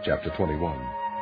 Chapter 21.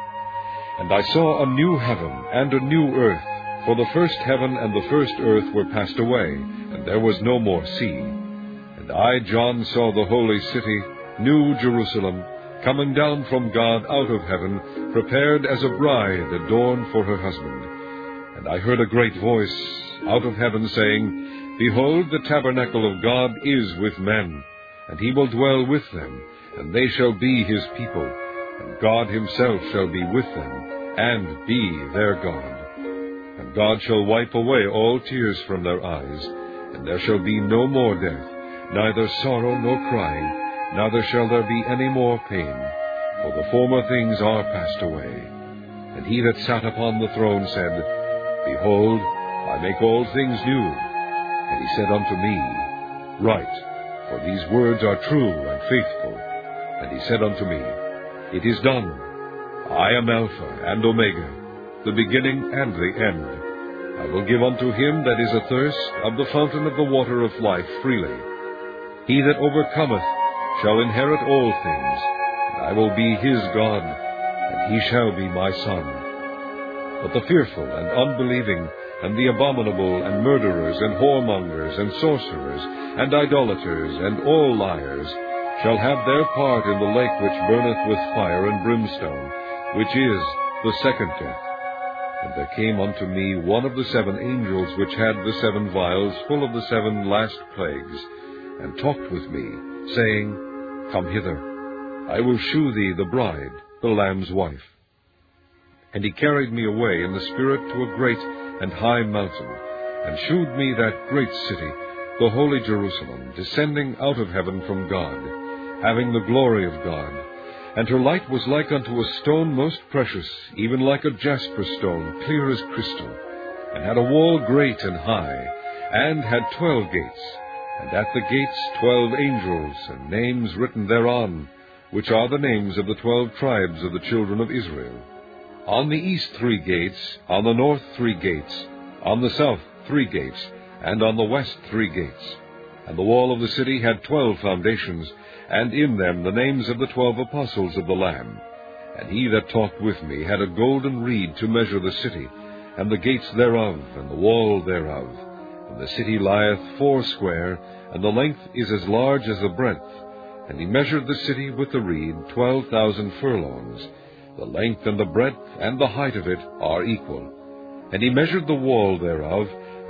And I saw a new heaven and a new earth, for the first heaven and the first earth were passed away, and there was no more sea. And I, John, saw the holy city, New Jerusalem, coming down from God out of heaven, prepared as a bride adorned for her husband. And I heard a great voice out of heaven saying, Behold, the tabernacle of God is with men, and he will dwell with them, and they shall be his people, and God himself shall be with them, and be their God. And God shall wipe away all tears from their eyes, and there shall be no more death, neither sorrow nor crying, neither shall there be any more pain, for the former things are passed away. And he that sat upon the throne said, Behold, I make all things new. And he said unto me, Write, for these words are true and faithful. And he said unto me, It is done. I am Alpha and Omega, the beginning and the end. I will give unto him that is athirst of the fountain of the water of life freely. He that overcometh shall inherit all things, and I will be his God, and he shall be my son. But the fearful and unbelieving, and the abominable, and murderers, and whoremongers, and sorcerers, and idolaters, and all liars, shall have their part in the lake which burneth with fire and brimstone, which is the second death. And there came unto me one of the 7 angels which had the 7 vials full of the 7 last plagues, and talked with me, saying, Come hither, I will shew thee the bride, the Lamb's wife. And he carried me away in the Spirit to a great and high mountain, and shewed me that great city, the holy Jerusalem, descending out of heaven from God, having the glory of God. And her light was like unto a stone most precious, even like a jasper stone, clear as crystal, and had a wall great and high, and had 12 gates, and at the gates 12 angels, and names written thereon, which are the names of the 12 tribes of the children of Israel. On the east 3 gates, on the north 3 gates, on the south 3 gates, and on the west 3 gates. And the wall of the city had 12 foundations, and in them the names of the 12 apostles of the Lamb. And he that talked with me had a golden reed to measure the city, and the gates thereof, and the wall thereof. And the city lieth foursquare, and the length is as large as the breadth. And he measured the city with the reed 12,000 furlongs. The length and the breadth and the height of it are equal. And he measured the wall thereof,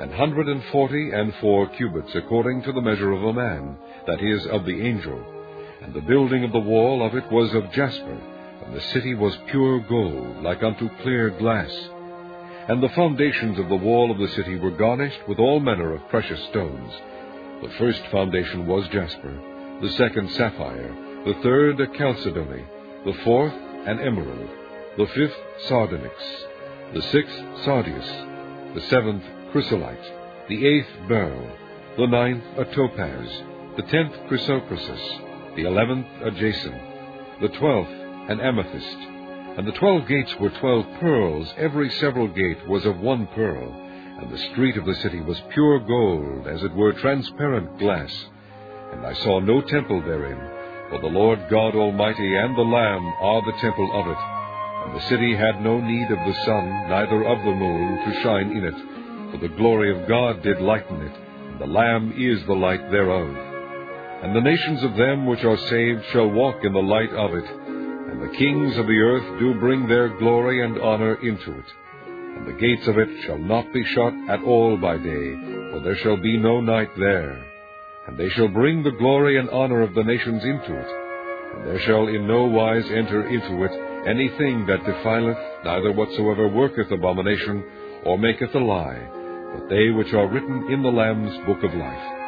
144 cubits, according to the measure of a man, that is, of the angel. And the building of the wall of it was of jasper, and the city was pure gold, like unto clear glass. And the foundations of the wall of the city were garnished with all manner of precious stones. The first foundation was jasper, the second sapphire, the third a chalcedony, the fourth an emerald, the fifth sardonyx, the sixth sardius, the seventh chrysolite, the eighth beryl, the ninth a topaz, the 10th chrysoprasus, the 11th a jacinth, the 12th an amethyst. And the 12 gates were 12 pearls, every several gate was of 1 pearl, and the street of the city was pure gold, as it were transparent glass. And I saw no temple therein, for the Lord God Almighty and the Lamb are the temple of it. And the city had no need of the sun, neither of the moon, to shine in it, for the glory of God did lighten it, and the Lamb is the light thereof. And the nations of them which are saved shall walk in the light of it, and the kings of the earth do bring their glory and honor into it. And the gates of it shall not be shut at all by day, for there shall be no night there. And they shall bring the glory and honor of the nations into it. And there shall in no wise enter into it anything that defileth, neither whatsoever worketh abomination, or maketh a lie, but they which are written in the Lamb's book of life.